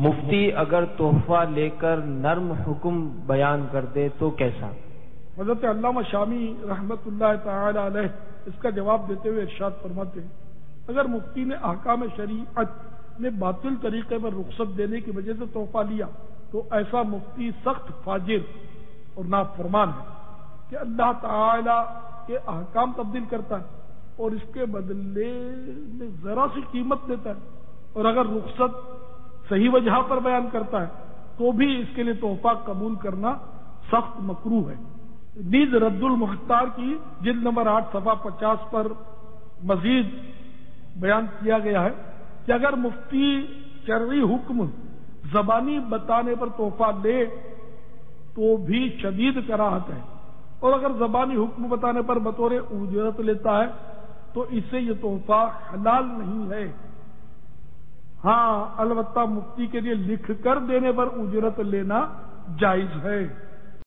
مفتی اگر تحفہ لے کر نرم حکم بیان کر دے تو کیسا؟ حضرت علامہ شامی رحمت اللہ تعالی علیہ اس کا جواب دیتے ہوئے ارشاد فرماتے ہیں اگر مفتی نے احکام شریعت میں باطل طریقے پر رخصت دینے کی وجہ سے تحفہ لیا تو ایسا مفتی سخت فاجر اور نافرمان ہے کہ اللہ تعالی کے احکام تبدیل کرتا ہے اور اس کے بدلے میں ذرا سی قیمت دیتا ہے، اور اگر رخصت صحیح وجہ پر بیان کرتا ہے تو بھی اس کے لیے تحفہ قبول کرنا سخت مکروہ ہے۔ نیز رد المختار کی جلد نمبر 8 صفحہ 50 پر مزید بیان کیا گیا ہے کہ اگر مفتی شرعی حکم زبانی بتانے پر تحفہ لے تو بھی شدید کراہت ہے، اور اگر زبانی حکم بتانے پر بطور اجرت لیتا ہے تو اس سے یہ تحفہ حلال نہیں ہے۔ ہاں البتہ مفتی کے لیے لکھ کر دینے پر اجرت لینا جائز ہے۔